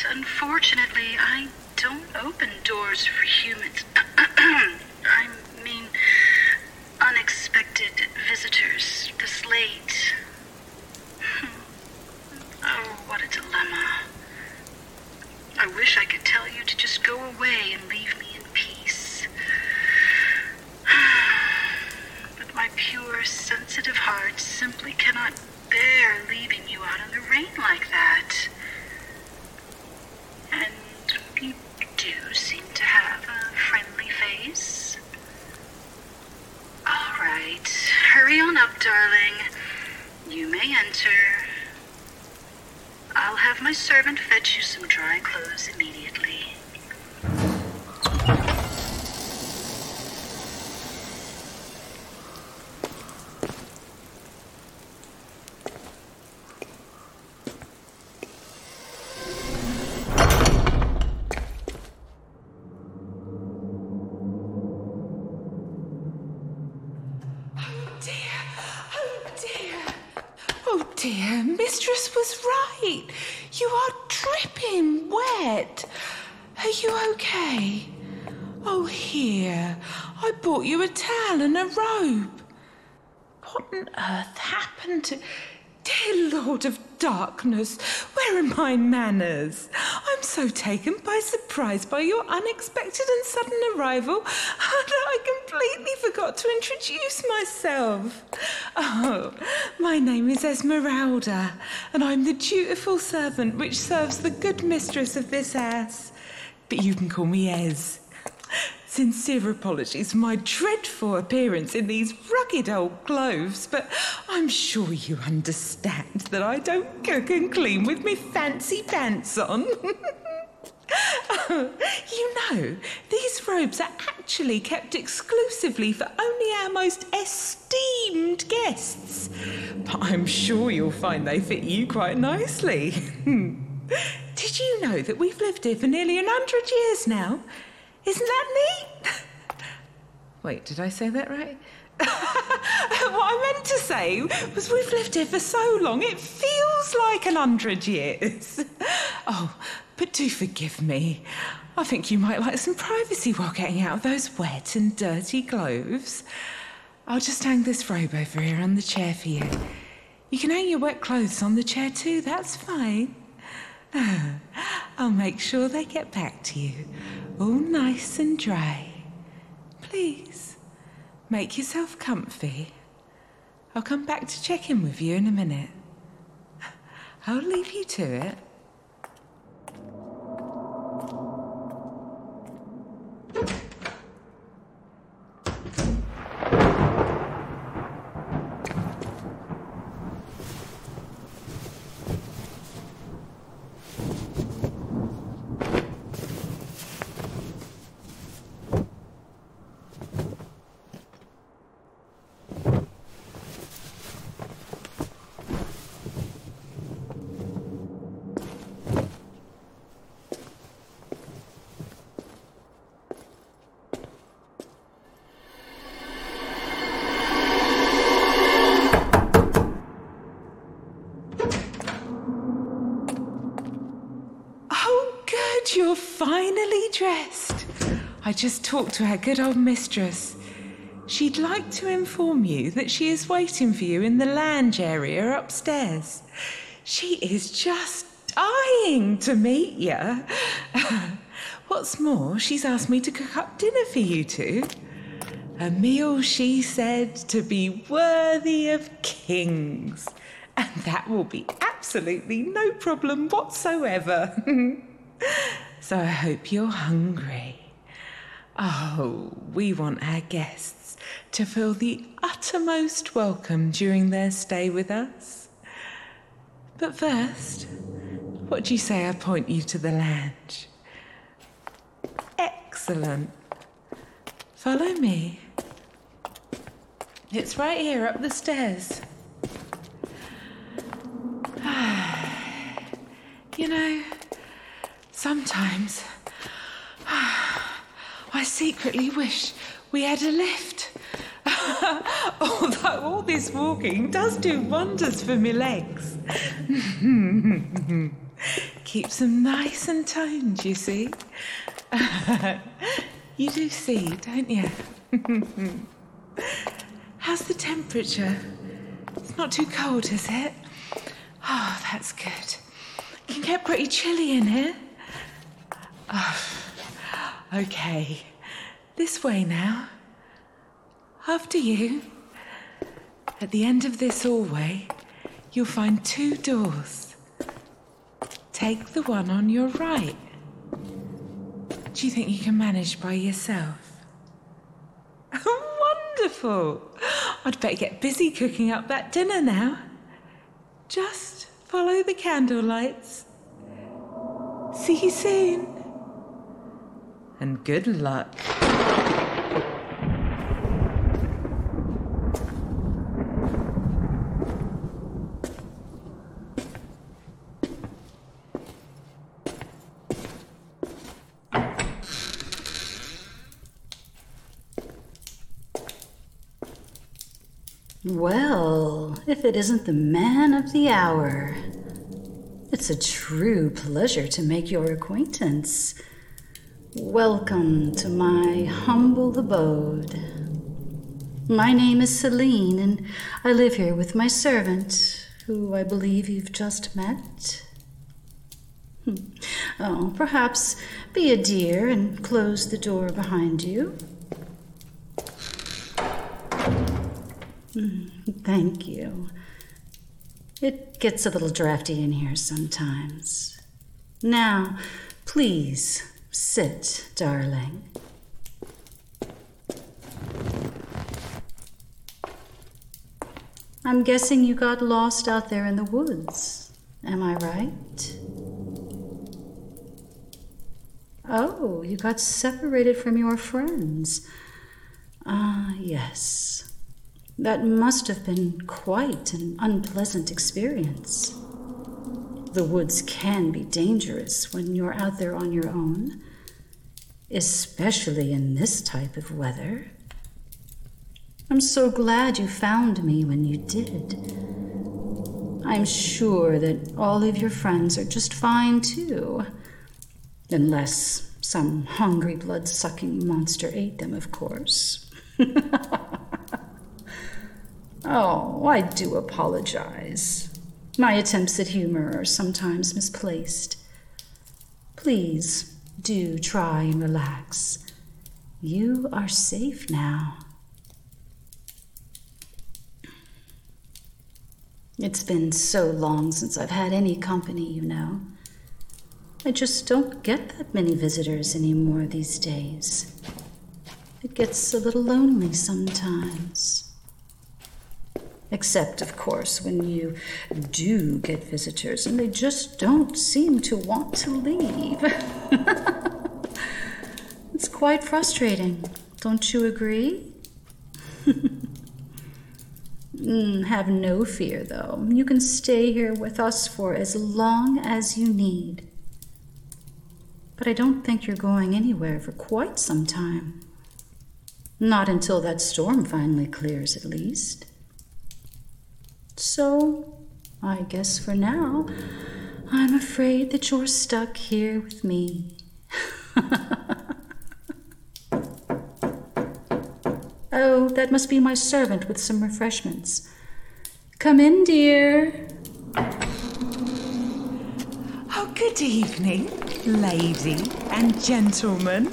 unfortunately, I don't open doors for humans. I mean, unexpected visitors this late. Oh, what a dilemma. I wish I could tell you to just go away and leave me in peace. But my pure, sensitive heart simply cannot bear leaving you out in the rain like that. And you do seem to have a friendly face. All right, hurry on up, darling. You may enter. I'll have my servant fetch you some dry clothes immediately. Dear, Mistress was right. You are dripping wet. Are you okay? Oh, here. I bought you a towel and a robe. What on earth happened to... Dear Lord of Darkness, where are my manners? I'm so taken by surprise by your unexpected and sudden arrival that I completely forgot to introduce myself. Oh, my name is Esmeralda, and I'm the dutiful servant which serves the good mistress of this house. But you can call me Ez. Sincere apologies for my dreadful appearance in these rugged old clothes, but I'm sure you understand that I don't cook and clean with me fancy pants on. You know, these robes are actually kept exclusively for only our most esteemed guests. But I'm sure you'll find they fit you quite nicely. Did you know that we've lived here for nearly 100 years now? Isn't that neat? Wait, did I say that right? What I meant to say was we've lived here for so long, it feels like 100 years. Oh, but do forgive me. I think you might like some privacy while getting out of those wet and dirty clothes. I'll just hang this robe over here on the chair for you. You can hang your wet clothes on the chair too, that's fine. I'll make sure they get back to you, all nice and dry. Please, make yourself comfy. I'll come back to check in with you in a minute. I'll leave you to it. You're finally dressed. I just talked to our good old mistress. She'd like to inform you that she is waiting for you in the lounge area upstairs. She is just dying to meet you. What's more, she's asked me to cook up dinner for you two. A meal, she said, to be worthy of kings. And that will be absolutely no problem whatsoever. So I hope you're hungry. Oh, we want our guests to feel the uttermost welcome during their stay with us. But first, what do you say I point you to the lounge? Excellent. Follow me. It's right here up the stairs. You know, sometimes I secretly wish we had a lift. Although all this walking does do wonders for my legs. Keeps them nice and toned, you see. You do see, don't you? How's the temperature? It's not too cold, is it? Oh, that's good. It can get pretty chilly in here. Oh, okay. This way now. After you. At the end of this hallway, you'll find 2 doors. Take the one on your right. Do you think you can manage by yourself? Wonderful! I'd better get busy cooking up that dinner now. Just follow the candle lights. See you soon. And good luck. Well, if it isn't the man of the hour. It's a true pleasure to make your acquaintance. Welcome to my humble abode. My name is Celine, and I live here with my servant, who I believe you've just met. Oh, perhaps be a dear and close the door behind you. Thank you. It gets a little drafty in here sometimes. Now, please sit, darling. I'm guessing you got lost out there in the woods. Am I right? Oh, you got separated from your friends. Ah, yes. That must have been quite an unpleasant experience. The woods can be dangerous when you're out there on your own, especially in this type of weather. I'm so glad you found me when you did. I'm sure that all of your friends are just fine too, unless some hungry blood-sucking monster ate them, of course. Oh, I do apologize. My attempts at humor are sometimes misplaced. Please do try and relax. You are safe now. It's been so long since I've had any company, you know. I just don't get that many visitors anymore these days. It gets a little lonely sometimes. Except, of course, when you do get visitors and they just don't seem to want to leave. It's quite frustrating, don't you agree? Have no fear, though. You can stay here with us for as long as you need. But I don't think you're going anywhere for quite some time. Not until that storm finally clears, at least. So, I guess for now, I'm afraid that you're stuck here with me. Oh, that must be my servant with some refreshments. Come in, dear. Oh, good evening, lady and gentleman.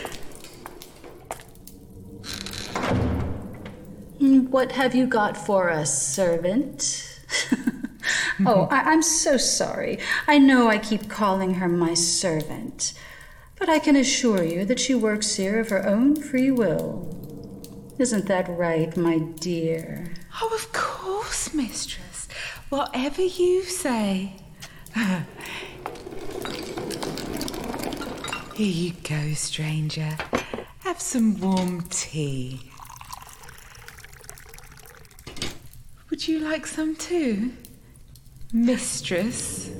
What have you got for us, servant? Oh, I'm so sorry. I know I keep calling her my servant, but I can assure you that she works here of her own free will. Isn't that right, my dear? Oh, of course, mistress. Whatever you say. Here you go, stranger. Have some warm tea. Would you like some too, mistress?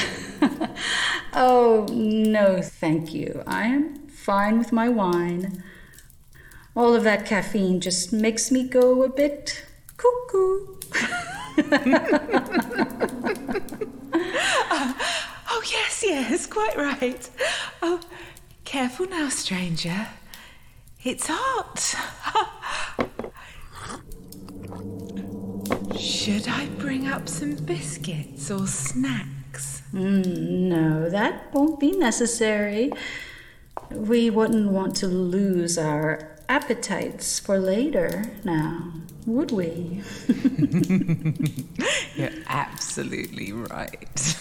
Oh, no, thank you. I am fine with my wine. All of that caffeine just makes me go a bit cuckoo. Oh, yes, yes, quite right. Oh, careful now, stranger. It's hot. Should I bring up some biscuits or snacks? No, that won't be necessary. We wouldn't want to lose our appetites for later now, would we? You're absolutely right.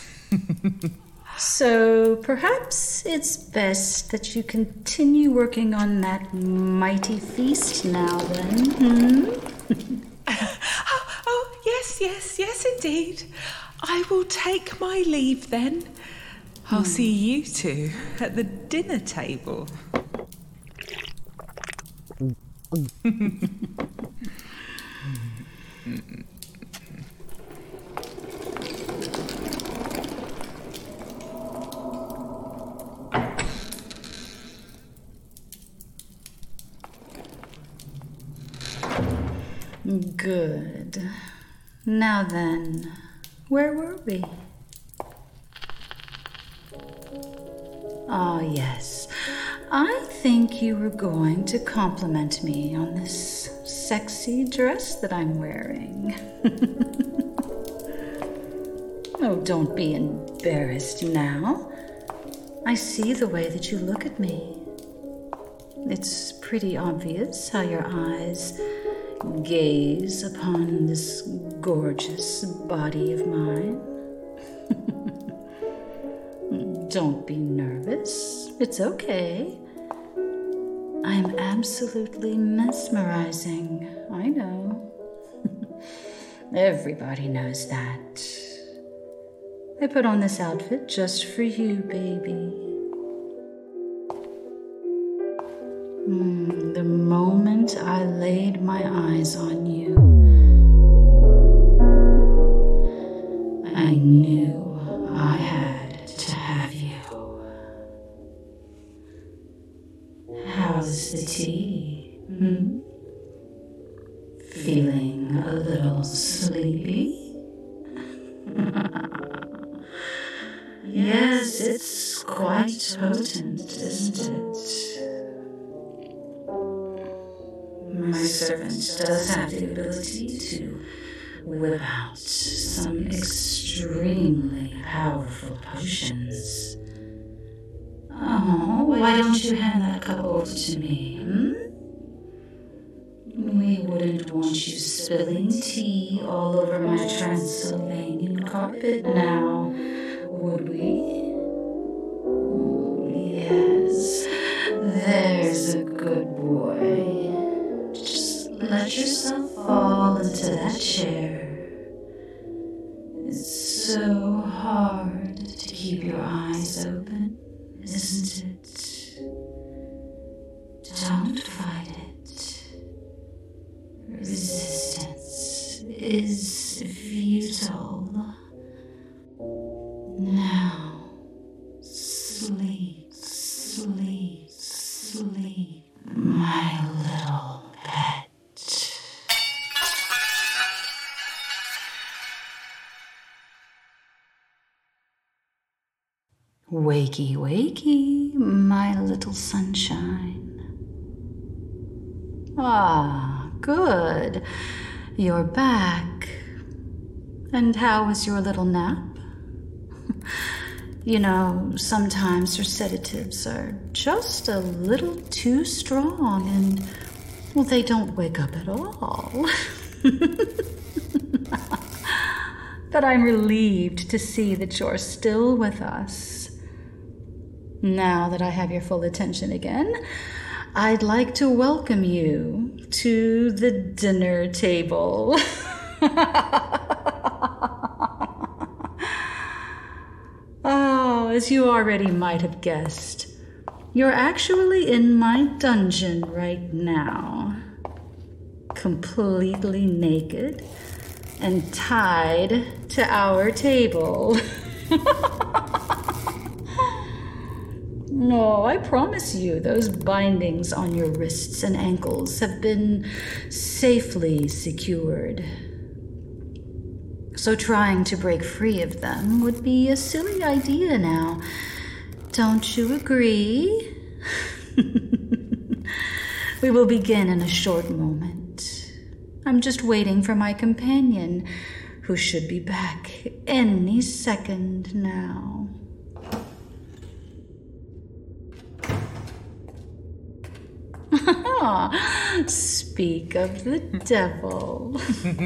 So perhaps it's best that you continue working on that mighty feast now then, Oh, yes, indeed. I will take my leave then. I'll see you two at the dinner table. Good. Now then, where were we? Ah, yes. I think you were going to compliment me on this sexy dress that I'm wearing. Oh, don't be embarrassed now. I see the way that you look at me. It's pretty obvious how your eyes gaze upon this gorgeous body of mine. Don't be nervous. It's okay. I'm absolutely mesmerizing. I know. Everybody knows that. I put on this outfit just for you, baby. The moment I laid my eyes on you, I knew I had to have you. How's the tea? Feeling a little sleepy? Yes, it's quite potent, isn't it? My servant does have the ability to whip out some extremely powerful potions. Oh, why don't you hand that cup over to me, We wouldn't want you spilling tea all over my Transylvanian carpet now, would we? Yes, there's a good boy. Just let yourself fall into that chair. It's so hard to keep your eyes open, isn't it? Don't fight it. Resistance is futile. Now, sleep, sleep, sleep, my little pet. Wakey, wakey, my little sunshine. Ah, good. You're back. And how was your little nap? You know, sometimes your sedatives are just a little too strong and, well, they don't wake up at all. But I'm relieved to see that you're still with us. Now that I have your full attention again, I'd like to welcome you to the dinner table. Oh, as you already might have guessed, you're actually in my dungeon right now. Completely naked and tied to our table. No, I promise you, those bindings on your wrists and ankles have been safely secured. So trying to break free of them would be a silly idea now. Don't you agree? We will begin in a short moment. I'm just waiting for my companion, who should be back any second now. Speak of the devil.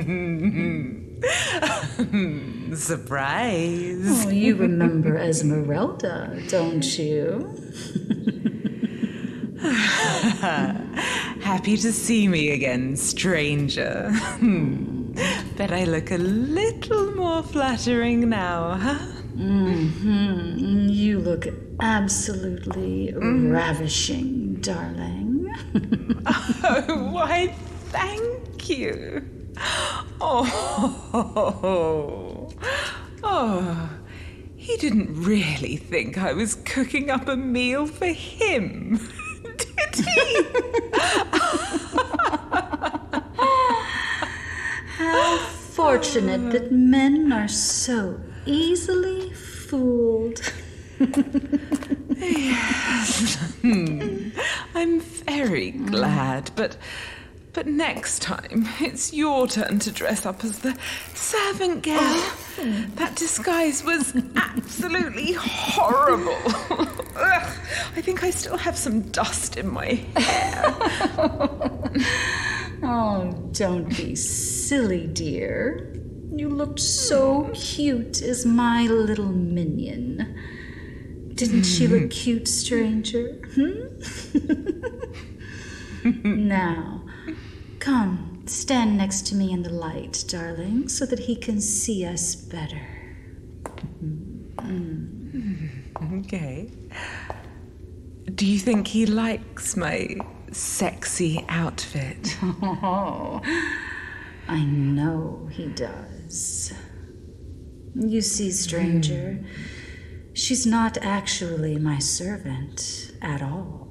Surprise. Oh, you remember Esmeralda, don't you? Happy to see me again, stranger. Bet I look a little more flattering now, huh? You look absolutely ravishing, darling. Oh, why, thank you. Oh, he didn't really think I was cooking up a meal for him, did he? How fortunate that men are so easily fooled. Yes. I'm very glad, but next time it's your turn to dress up as the servant girl. That disguise was absolutely horrible. Ugh, I think I still have some dust in my hair. Oh, don't be silly, dear. You looked so cute as my little minion. Didn't she look cute, stranger? Now, come, stand next to me in the light, darling, so that he can see us better. Okay. Do you think he likes my sexy outfit? Oh, I know he does. You see, stranger, she's not actually my servant at all.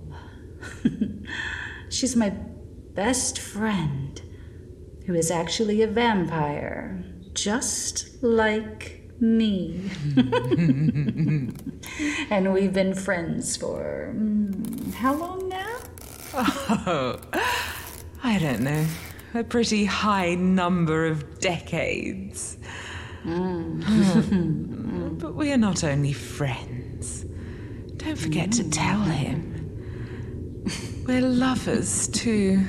She's my best friend, who is actually a vampire, just like me. And we've been friends for how long now? Oh, I don't know. A pretty high number of decades. But we are not only friends. Don't forget to tell him. We're lovers, too.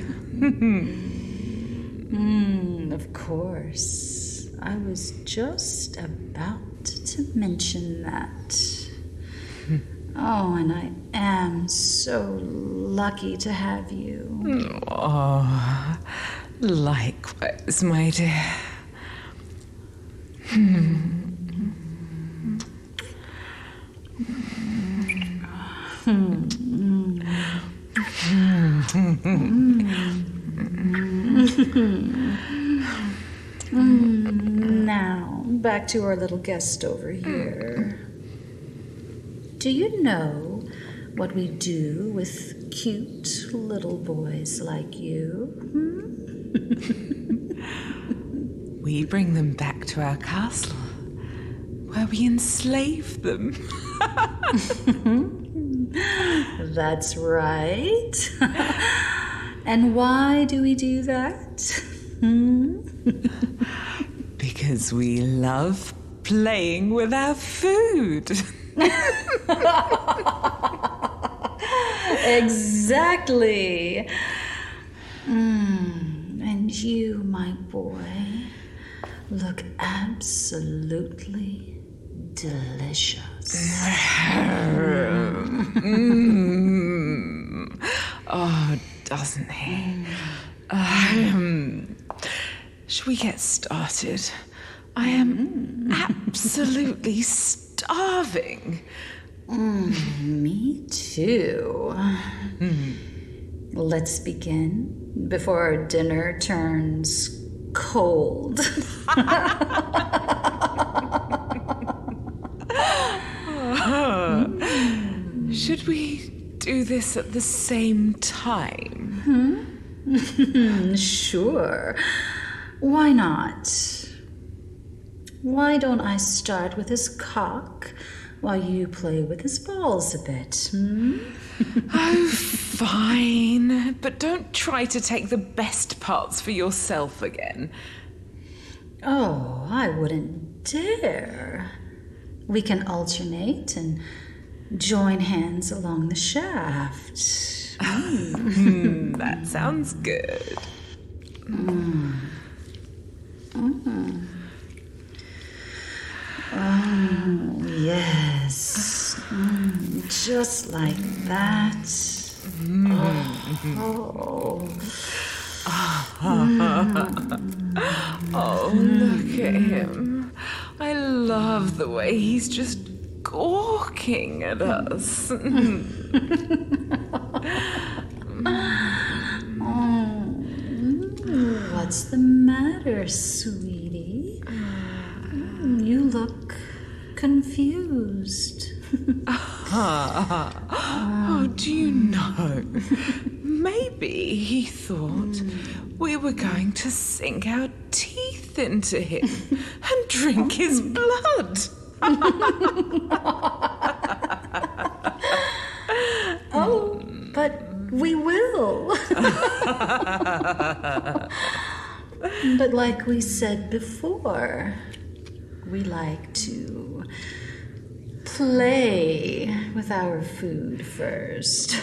Of course. I was just about to mention that. Oh, and I am so lucky to have you. Oh, likewise, my dear. Now, back to our little guest over here. Do you know what we do with cute little boys like you? We bring them back to our castle, where we enslave them. That's right. And why do we do that? Because we love playing with our food. Exactly. And you, my boy, look absolutely delicious. Oh, doesn't he? Should we get started? I am absolutely starving. Me too. Let's begin before our dinner turns cold. Should we do this at the same time? Sure. Why not? Why don't I start with his cock while you play with his balls a bit, Oh, fine. But don't try to take the best parts for yourself again. Oh, I wouldn't dare. We can alternate and join hands along the shaft. That sounds good. Oh, yes. Just like that. Oh, look at him. I love the way he's just gawking at us. What's the matter, sweetie? You look confused. Oh, do you know? Maybe he thought we were going to sink our teeth into him and drink his blood. Oh, but we will. But like we said before, we like to play with our food first.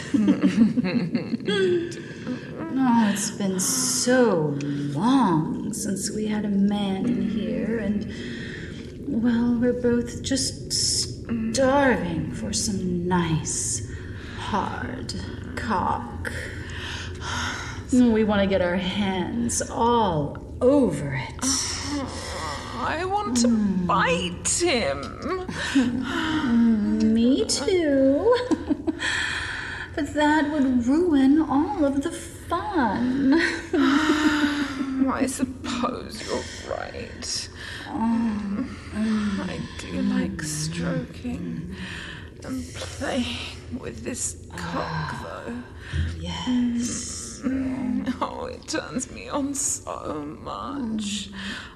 Oh, it's been so long since we had a man in here, and, well, we're both just starving for some nice, hard cock. We want to get our hands all over it. I want to bite him. Me too. But that would ruin all of the fun. I suppose you're right. I do like stroking and playing with this cock, though. Yes. Oh, it turns me on so much.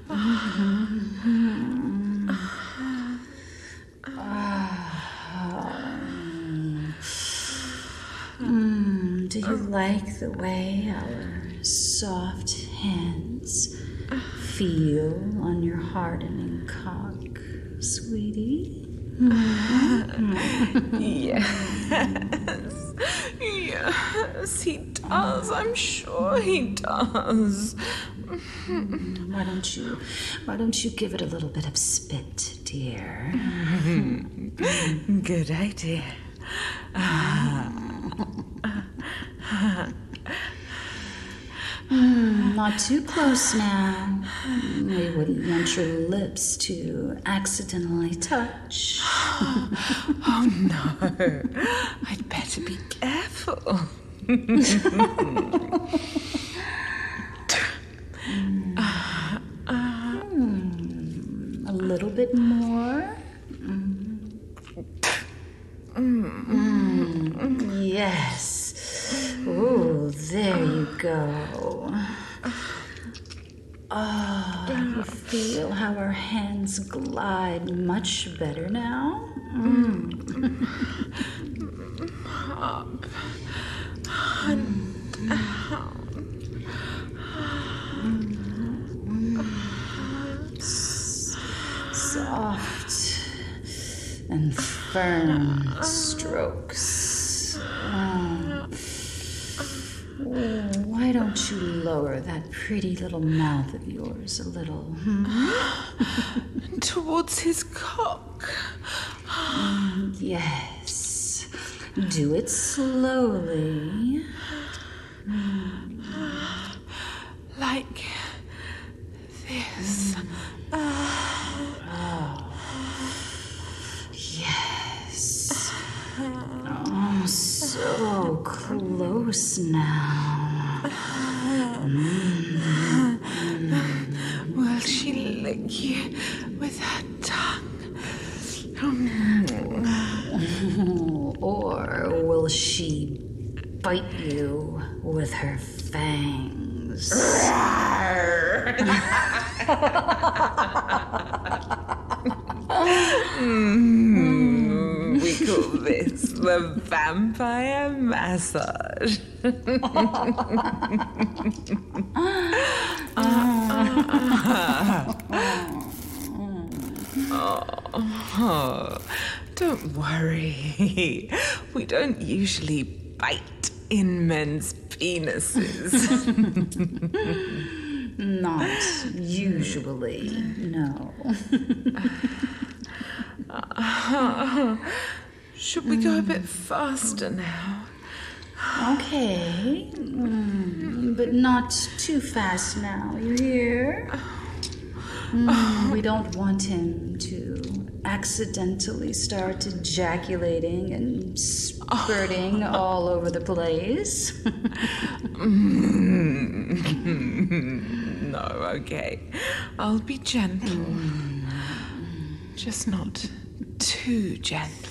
Do you like the way our soft hands feel on your hardening cock, sweetie? Yes. Yes, he does. I'm sure he does. Why don't you give it a little bit of spit, dear? Good idea. Not too close now. We wouldn't want your lips to accidentally touch. Oh no, I'd better be careful. A little bit more. Yes. Ooh, there you go. Oh, you feel how our hands glide much better now? Up and down. Soft and firm strokes. Why don't you lower that pretty little mouth of yours a little? Towards his cock. Yes. Do it slowly. Like this. Yes. Oh, so close now. Will she lick you with her tongue? Or will she bite you with her fangs? a vampire massage. Oh, don't worry. We don't usually bite in men's penises. Not usually, no. Should we go a bit faster now? Okay, but not too fast now, you hear? We don't want him to accidentally start ejaculating and spurting all over the place. No, okay. I'll be gentle. Just not too gentle.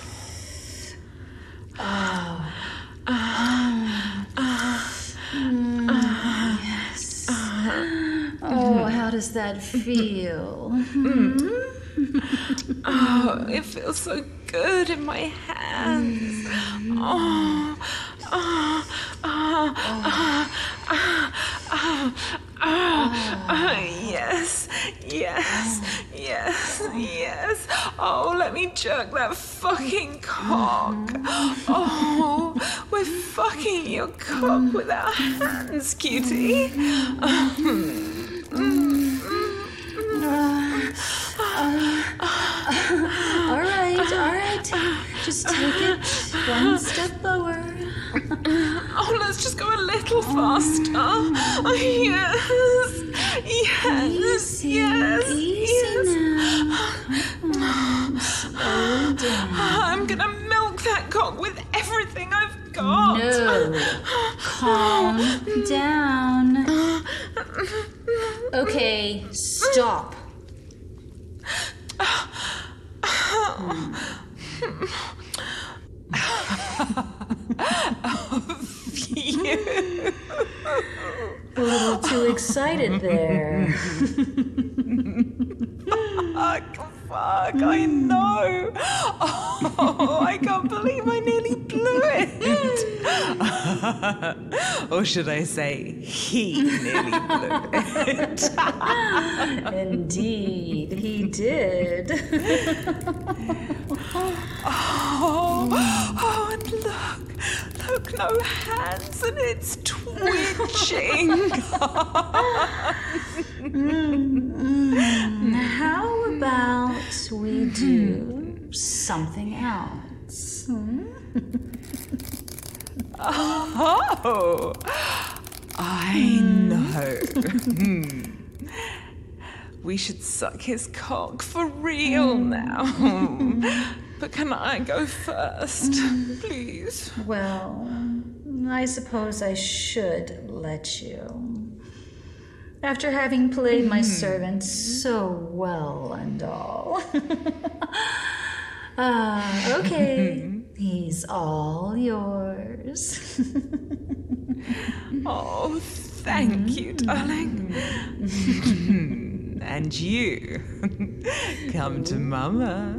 Yes. Oh, how does that feel? Oh, it feels so good in my hands. Yes, yes, yes, yes. Oh, let me jerk that fucking cock. Oh, we're fucking your cock with our hands, cutie. All right. Just take it one step lower. Oh, let's just go a little faster. Oh, yes, yes, yes, Easy yes. now. Slow down. I'm gonna milk that cock with everything I've got. No. Calm down. Okay, stop. A little too excited there. Fuck, I know. Oh, I can't believe I nearly blew it. Or should I say, he nearly blew it. Indeed, he did. Oh, and look, no hands, and it's twitching. How about we do something else? Oh, I know. We should suck his cock for real now. But can I go first, please? Well, I suppose I should let you. After having played my servant so well and all. Okay. He's all yours. Oh, thank you, darling. And you, come to Mama.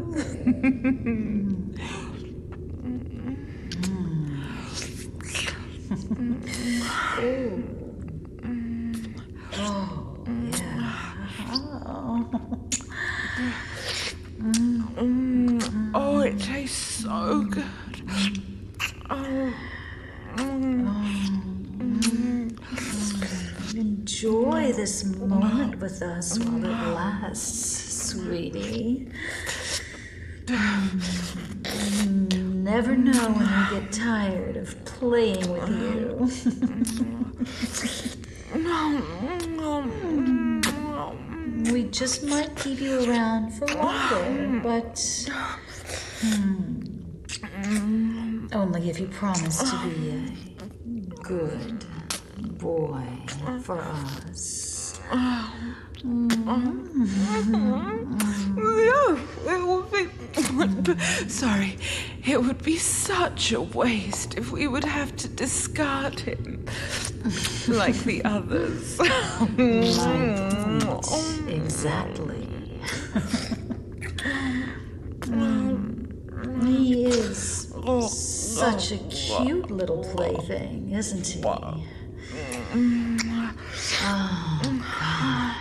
Oh, it tastes so good. Enjoy this moment with us while it lasts, sweetie. Never know when I get tired of playing with you. We just might keep you around for longer, but only if you promise to be a good boy for us. Sorry, it would be such a waste if we would have to discard him like the others. My point exactly. He is such a cute little plaything, isn't he? Oh, God.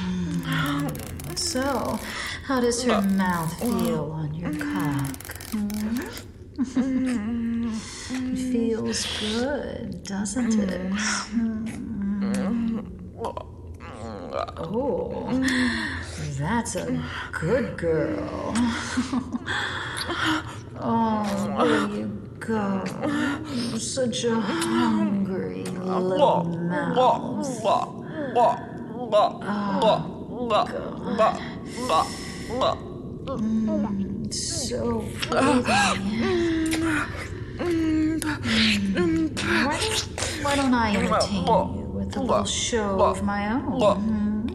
So, how does her mouth feel on your cock? It feels good, doesn't it? Oh, that's a good girl. Oh, there you go. You're such a hungry little mouse. So why don't I entertain you with a little show of my own?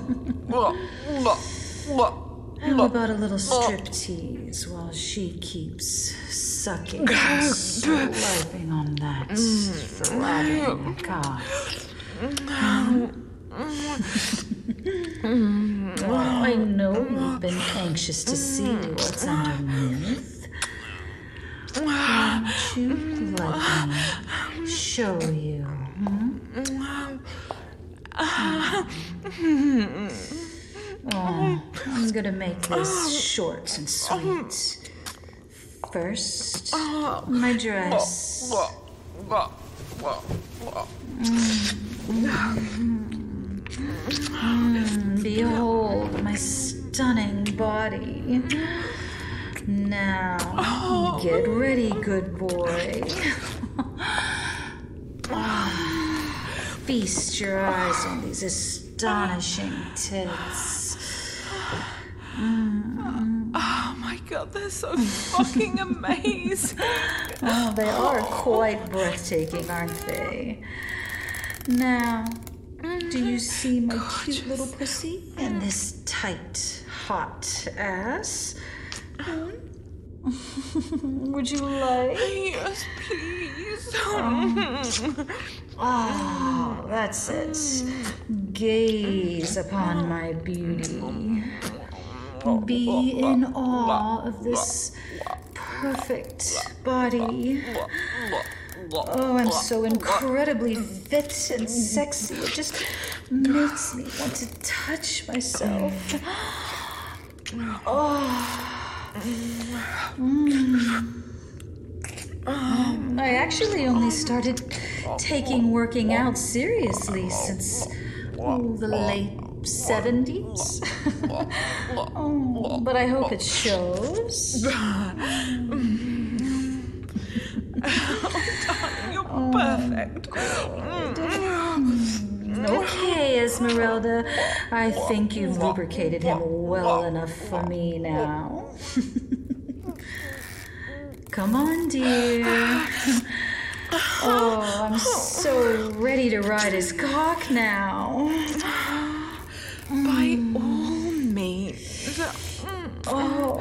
How about a little striptease while she keeps sucking and slurping on that throbbing cock? I know you've been anxious to see what's underneath. Why don't you let me show you? Oh, I'm gonna make this short and sweet. First, my dress. Behold my stunning body. Now, get ready, good boy. Feast your eyes on these astonishing tits. Oh my God, they're so fucking amazing. Oh, they are quite breathtaking, aren't they? Now, do you see my cute little pussy and this tight, hot ass? Would you like? Yes, please. Oh, that's it. Gaze upon my beauty. Be in awe of this perfect body. Oh, I'm so incredibly fit and sexy. It just makes me want to touch myself. I actually only started taking working out seriously since the late 70s. But I hope it shows. You're perfect. Okay, Esmeralda. I think you've lubricated him well enough for me now. Come on, dear. Oh, I'm so ready to ride his cock now. By all means. Oh.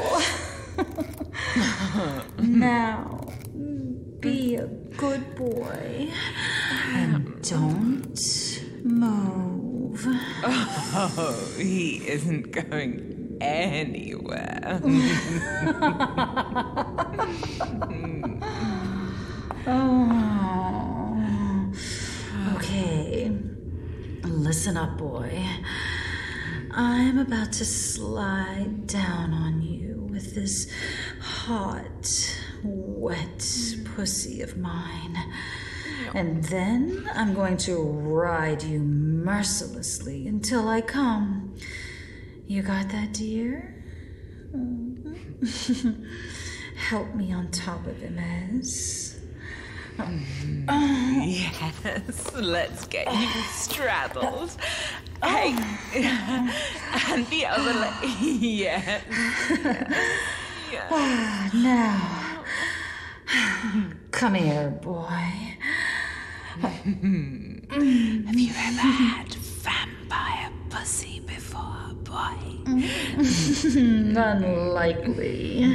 Now, be a good boy and don't move. Oh, he isn't going anywhere. Oh. Okay. Listen up, boy. I'm about to slide down on you with this hot, wet pussy of mine. And then I'm going to ride you mercilessly until I come. You got that, dear? Help me on top of him, Ez. Yes, let's get you straddled. Hey, and the other leg. Yes. Yes. Now, come here, boy. Have you ever had vampire pussy before, boy? Unlikely.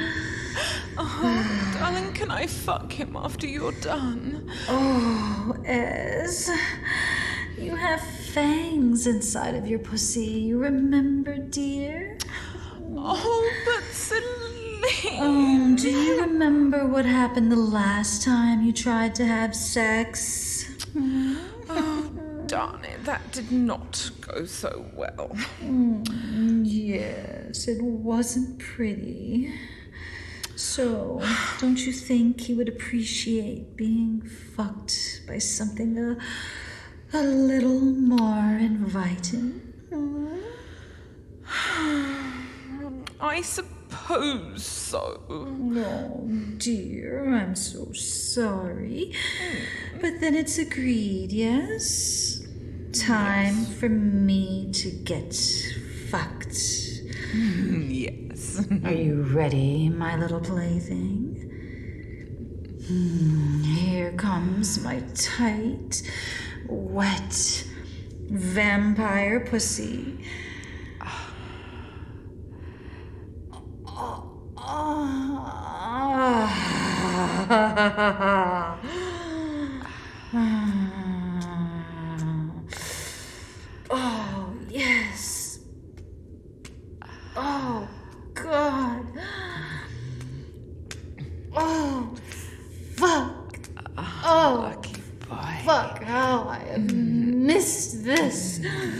Oh, darling, can I fuck him after you're done? Oh, Ez, you have fangs inside of your pussy. You remember, dear? Oh, but Celine. Do Do you remember what happened the last time you tried to have sex? Oh, darn it, that did not go so well. Yes, it wasn't pretty. So, don't you think he would appreciate being fucked by something a little more inviting? I suppose so. Oh, dear, I'm so sorry. But then it's agreed, yes? Time for me to get fucked. Yes. Are you ready, my little plaything? Here comes my tight, wet vampire pussy. Oh, yes. Oh, God. Oh, fuck. Oh, Lucky boy. fuck. How I have missed this.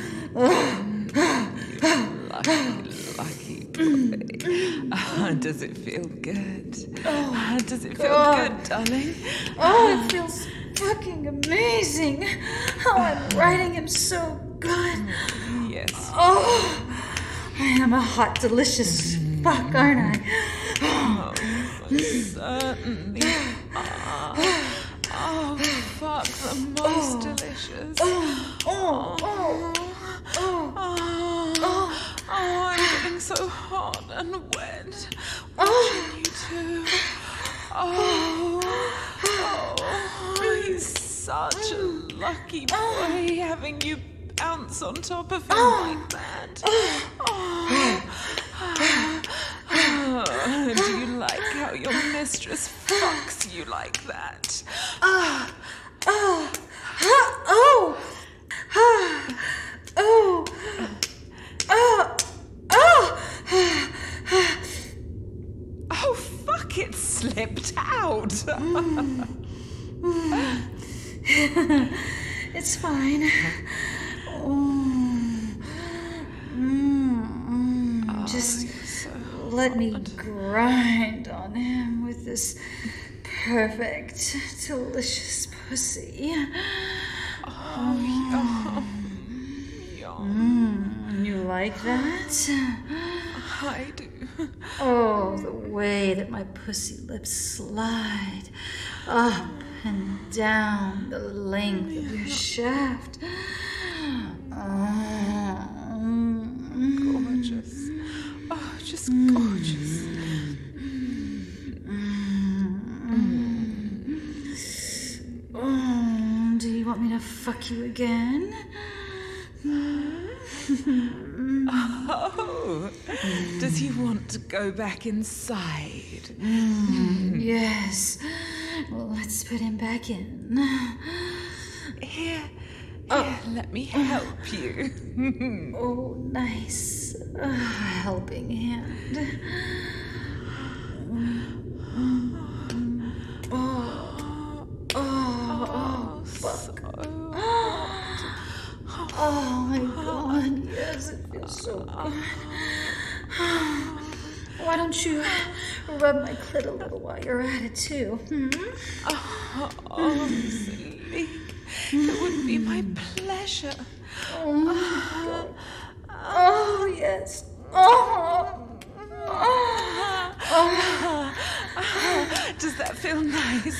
Lucky boy. Does it feel good? Does it feel God. good, darling? Oh, it feels fucking amazing. Oh, I'm riding him so good. Yes. Oh, I am a hot, delicious fuck, aren't I? Certainly. Oh, fuck, the most delicious. I'm getting so hot and wet. Watching you too. He's such a lucky boy having you bounce on top of him like that. Do you like how your mistress fucks you like that? Oh, fuck, it slipped out. It's fine. Just let me grind on him with this perfect, delicious pussy. You like that? I do. Oh, the way that my pussy lips slide up and down the length of your shaft. Gorgeous. Oh, just gorgeous. Do you want me to fuck you again? Oh, does he want to go back inside? Yes. Well, let's put him back in. Here, let me help you. Oh, nice. Helping hand. Fuck. Oh my God, yes, it feels so good. Why don't you rub my clit a little while you're at it too? Oh, Sleek, it would be my pleasure. Oh, yes. Does that feel nice?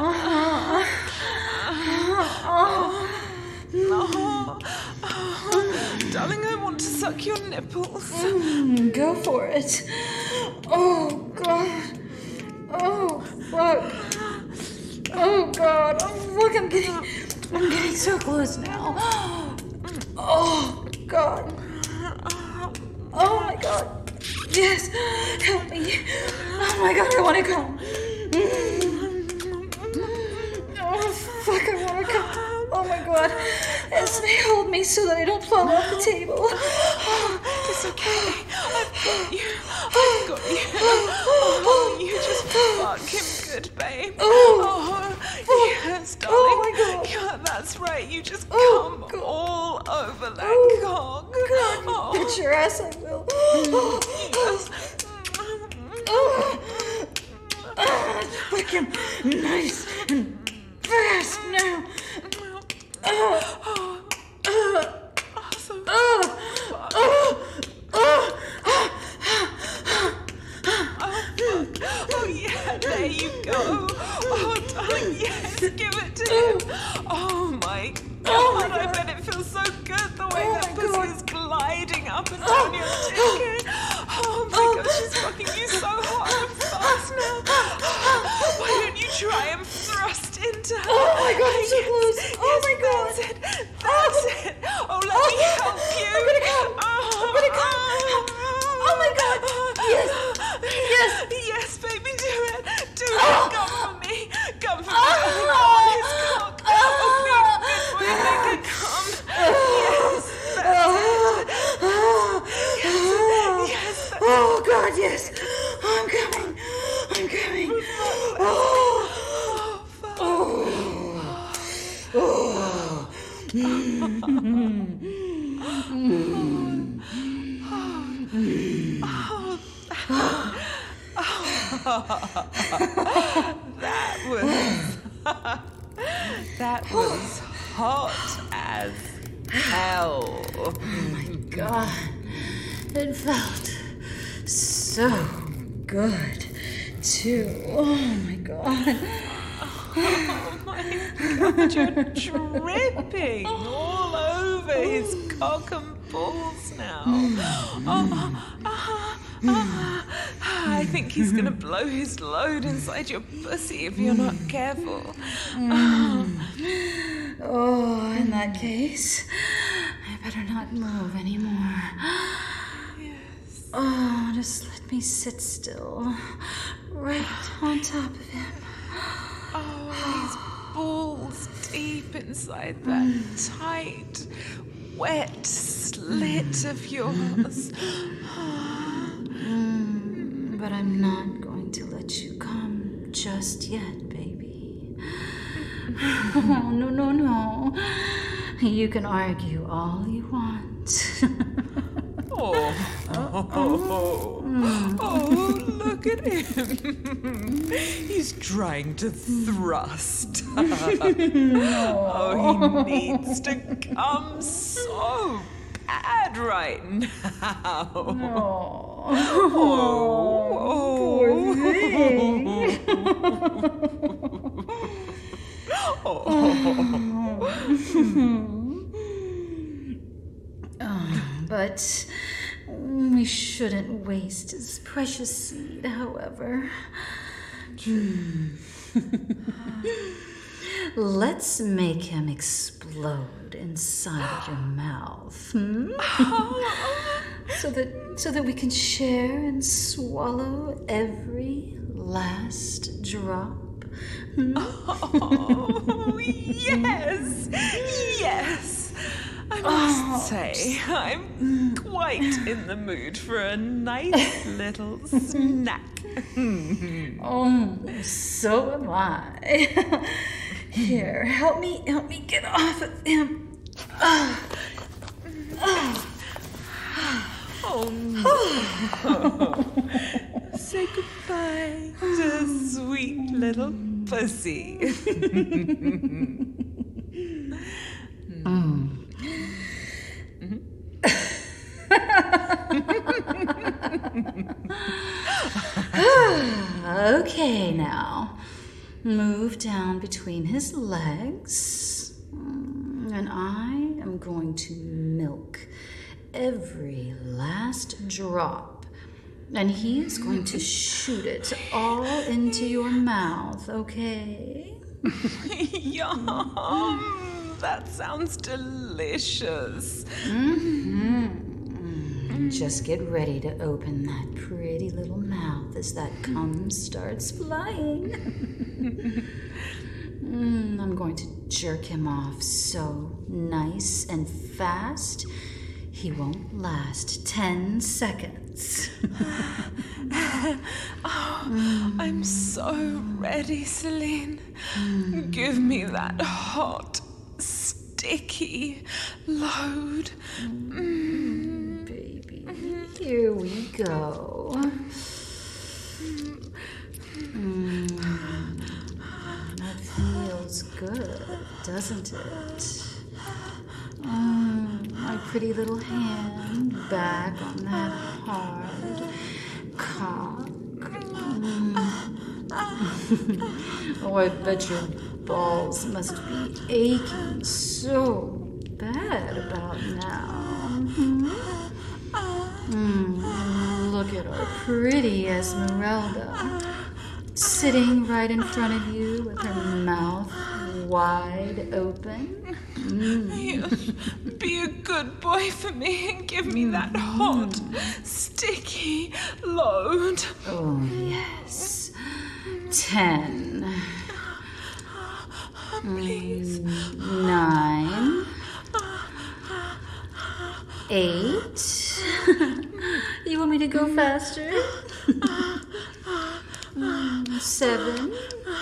Darling, I want to suck your nipples. Go for it. Oh, God. Oh, fuck. Oh, God. Oh, look, I'm getting so close now. Oh, God. Oh, my God. Yes. Help me. Oh, my God, I want to come. Oh, fuck, I want to come. Oh, my God. Esme, hold me so that I don't fall off the table. It's okay. I've got you. Oh, you just Fuck him good, babe. Oh. Yes, darling. Oh, my God. Yeah, that's right. You just Oh, come God. all over that cock. God, Oh, bet your ass I will. yes. Fuck him nice and fast now. Oh, yeah, there you go. Oh, darling, yes, give it to him. Oh, my God, I bet it feels so good the way that pussy is gliding up and down your ticket. Oh, my God, she's fucking you so hard and fast now. Why don't you try and thrust into her? Oh my God, I'm so Yes, close. Oh yes, my God. That's it. That's it. Oh, let me help you. I'm gonna come. I'm gonna come. Oh my God. Yes. Yes. Yes, baby, do it. Do it. Come for me. Come for me. On his cock. Oh, big boy, make it come. Yes, that's it. Yes, that's Oh God, yes. I'm coming. I'm coming. Oh. That was hot as hell. Oh my God. It felt so good too. Oh my God. Oh my God, you're dripping all over his cock and balls now. I think he's gonna blow his load inside your pussy if you're not careful. Oh, in that case, I better not move anymore. Yes. Oh, just let me sit still, right on top of him. Oh, his balls deep inside that tight, wet slit of yours. But I'm not going to let you come just yet, baby. Oh, no. You can argue all you want. Oh, look at him. He's trying to thrust. Oh, he needs to come so bad right now. Poor thing. But we shouldn't waste his precious seed, however. Let's make him explode inside your mouth, so that we can share and swallow every last drop. Oh, yes. I must say, I'm quite in the mood for a nice little snack. Oh, so am I. Here, help me get off of him. Oh, no. Say goodbye to sweet little pussy. Okay, now move down between his legs, and I am going to milk every last drop, and he is going to shoot it all into your mouth, okay? Yum! That sounds delicious. Just get ready to open that pretty little mouth as that cum starts flying. I'm going to jerk him off so nice and fast, he won't last 10 seconds. Oh, I'm so ready, Celine. Give me that hot, sticky load. Baby, here we go. That feels good, doesn't it? My pretty little hand back on that hard cock. Oh, I bet your balls must be aching so bad about now. Look at our pretty Esmeralda, sitting right in front of you with her mouth wide open. Be a good boy for me and give me that hot, sticky load. Oh, yes. 10. Please. 9. 8. You want me to go faster? 7.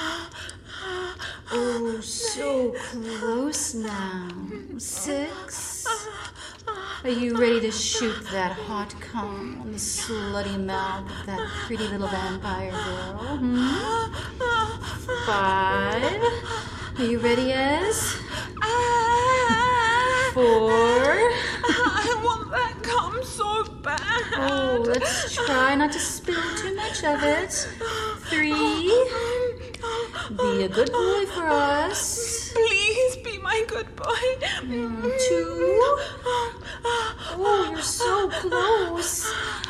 Oh, so close now. 6. Are you ready to shoot that hot cum on the slutty mouth of that pretty little vampire girl? 5. Are you ready, Ez? 4. I want that cum so bad. Oh, let's try not to spill too much of it. 3. Be a good boy for us. Please be my good boy. 2. Oh, you're so close.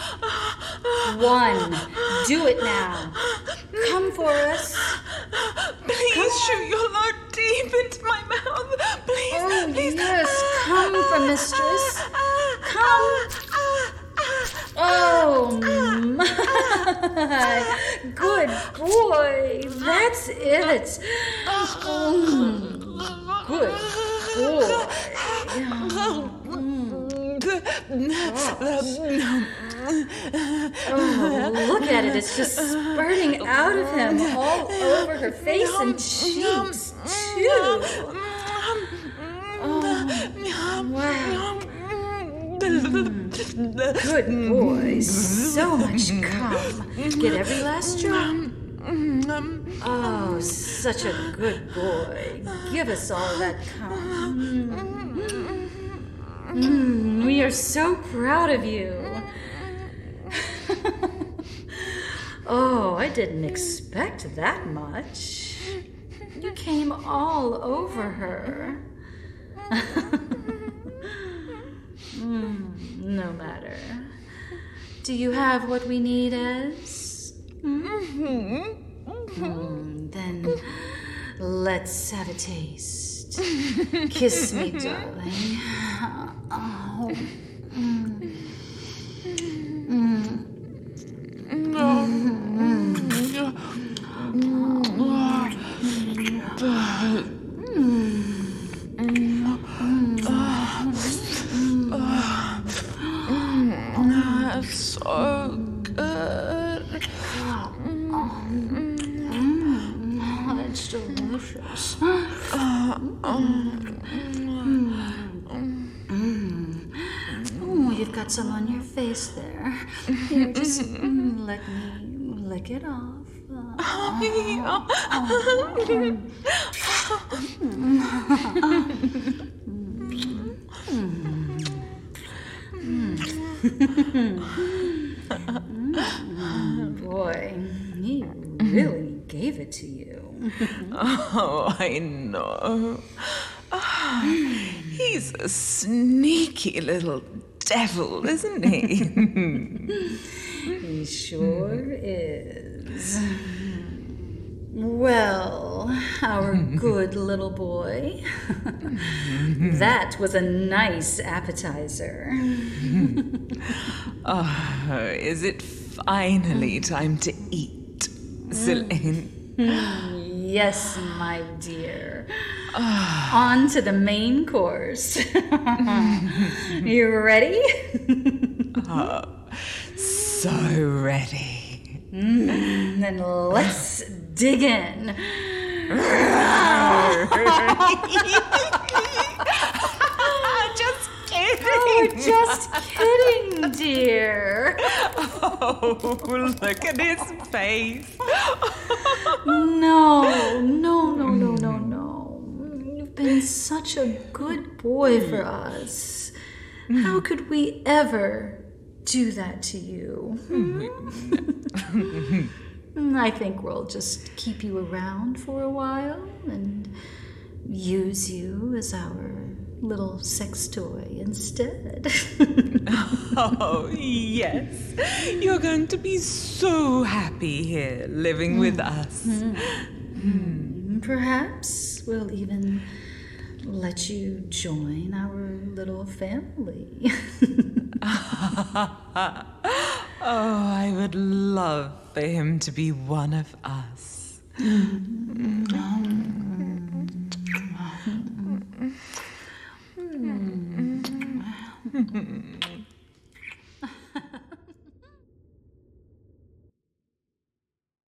1. Do it now. Come for us. Please shoot your load deep into my mouth. Please. Oh, please. yes. Come for mistress. Come. Oh, my. Good boy. That's it. Good boy. Oh, look at it. It's just spurting out of him all over her face and cheeks, too. Oh, wow. Good boy. So much cum. Get every last drop. Oh, such a good boy. Give us all that cum. We are so proud of you. Oh, I didn't expect that much. You came all over her. No matter. Do you have what we need, Ez? Then let's have a taste. Kiss me, darling. Oh. That's so good. That's delicious. Oh, you've got some on your face there. Here, just let me lick it off. Boy, he really gave it to you. Oh, I know. He's a sneaky little devil, isn't he? He sure is. Well, our good little boy. That was a nice appetizer. Oh, is it finally time to eat, Celine? Yes, my dear. On to the main course. You ready? So ready. Then let's dig in. Just kidding. Oh, just kidding, dear. Oh, look at his face. No. You've been such a good boy for us. How could we ever do that to you? I think we'll just keep you around for a while and use you as our little sex toy instead. Oh, yes. You're going to be so happy here living with us. Perhaps we'll even let you join our little family. Oh, I would love for him to be one of us.